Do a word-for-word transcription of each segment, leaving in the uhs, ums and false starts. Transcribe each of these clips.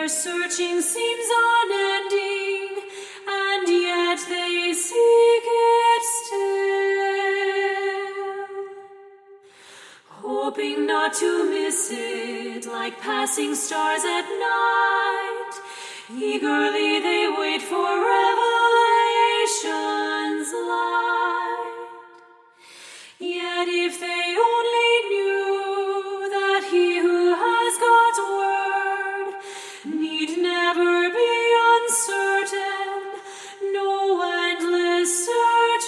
Their searching seems unending, and yet they seek it still, hoping not to miss it, like passing stars at night. Eagerly they wait for revelation's light. Yet if they only knew that he who has God's word need never be uncertain, no endless search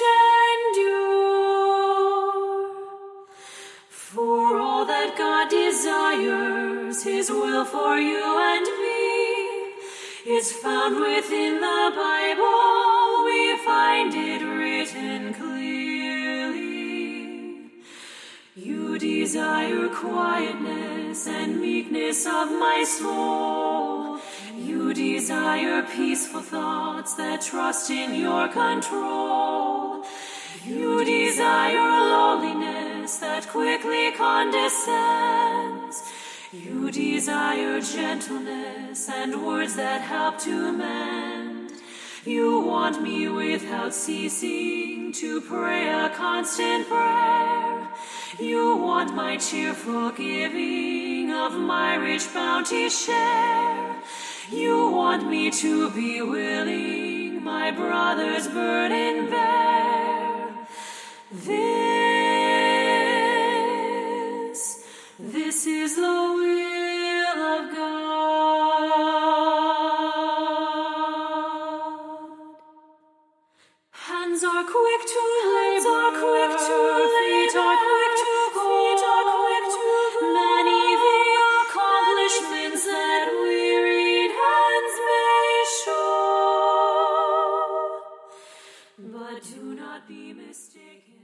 endure. For all that God desires, his will for you and me, is found within the Bible. We find it written clearly. You desire quietness and meekness of my soul. You desire peaceful thoughts that trust in your control. You desire lowliness that quickly condescends. You desire gentleness and words that help to mend. You want me without ceasing to pray a constant prayer. You want my cheerful giving of my rich bounty share. You want me to be willing my brother's burden bear. This, this is the will of God. Hands are quick to labor, quick to feet are quick to feet are quick to many the accomplishments that wearied hands may show. But do not be mistaken.